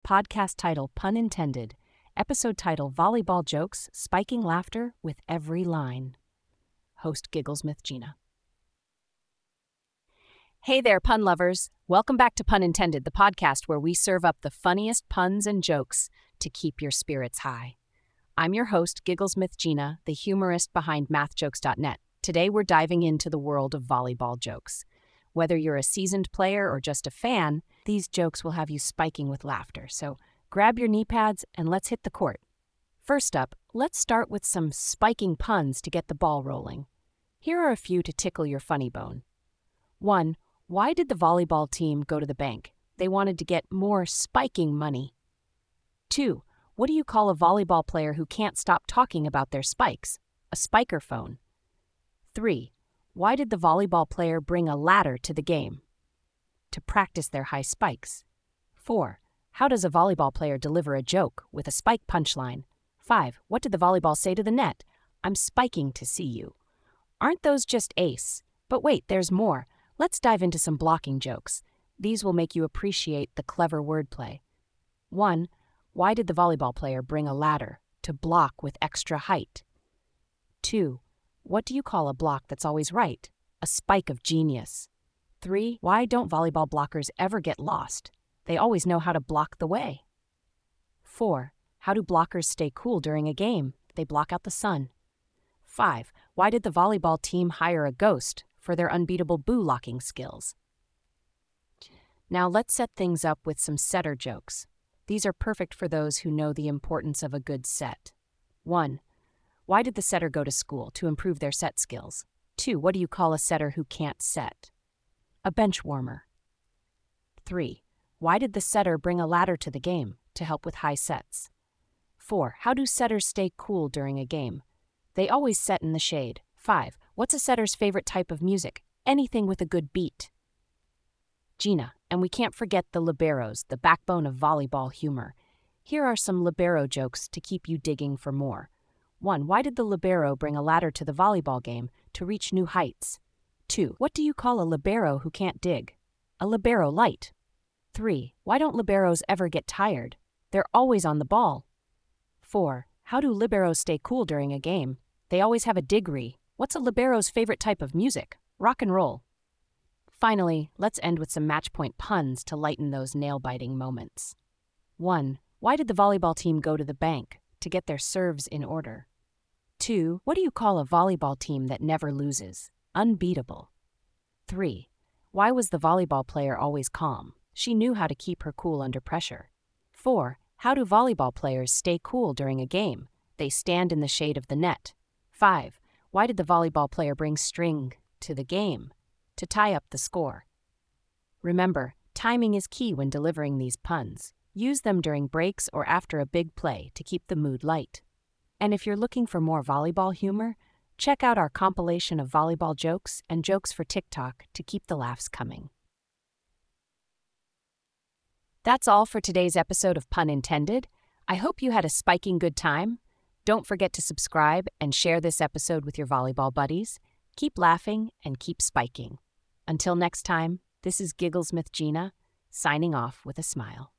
podcast title Pun Intended, episode title Volleyball Jokes, Spiking Laughter with Every Line. Host Gigglesmith Gina. Hey there, pun lovers. Welcome back to Pun Intended, the podcast where we serve up the funniest puns and jokes to keep your spirits high. I'm your host, Gigglesmith Gina, the humorist behind mathjokes.net. Today we're diving into the world of volleyball jokes. Whether you're a seasoned player or just a fan, these jokes will have you spiking with laughter. So grab your knee pads and let's hit the court. First up, let's start with some spiking puns to get the ball rolling. Here are a few to tickle your funny bone. 1. Why did the volleyball team go to the bank? They wanted to get more spiking money. 2. What do you call a volleyball player who can't stop talking about their spikes? A spikerphone. 3. Why did the volleyball player bring a ladder to the game? To practice their high spikes. 4. How does a volleyball player deliver a joke with a spike punchline? 5. What did the volleyball say to the net? I'm spiking to see you. Aren't those just ace? But wait, there's more. Let's dive into some blocking jokes. These will make you appreciate the clever wordplay. 1. Why did the volleyball player bring a ladder? To block with extra height. 2. What do you call a block that's always right? A spike of genius. 3. Why don't volleyball blockers ever get lost? They always know how to block the way. 4. How do blockers stay cool during a game? They block out the sun. 5. Why did the volleyball team hire a ghost? For their unbeatable boo-locking skills. Now let's set things up with some setter jokes. These are perfect for those who know the importance of a good set. 1. Why did the setter go to school? To improve their set skills. 2. What do you call a setter who can't set? A bench warmer. 3. Why did the setter bring a ladder to the game? To help with high sets. 4. How do setters stay cool during a game? They always set in the shade. 5. What's a setter's favorite type of music? Anything with a good beat. Gina, and we can't forget the liberos, the backbone of volleyball humor. Here are some libero jokes to keep you digging for more. 1. Why did the libero bring a ladder to the volleyball game? To reach new heights. 2. What do you call a libero who can't dig? A libero light. 3. Why don't liberos ever get tired? They're always on the ball. 4. How do liberos stay cool during a game? They always have a digri. What's a libero's favorite type of music? Rock and roll. Finally, let's end with some match-point puns to lighten those nail-biting moments. 1. Why did the volleyball team go to the bank? To get their serves in order. 2. What do you call a volleyball team that never loses? Unbeatable. 3. Why was the volleyball player always calm? She knew how to keep her cool under pressure. 4. How do volleyball players stay cool during a game? They stand in the shade of the net. 5. Why did the volleyball player bring string to the game? To tie up the score. Remember, timing is key when delivering these puns. Use them during breaks or after a big play to keep the mood light. And if you're looking for more volleyball humor, check out our compilation of volleyball jokes and jokes for TikTok to keep the laughs coming. That's all for today's episode of Pun Intended. I hope you had a spiking good time. Don't forget to subscribe and share this episode with your volleyball buddies. Keep laughing and keep spiking. Until next time, this is Gigglesmith Gina, signing off with a smile.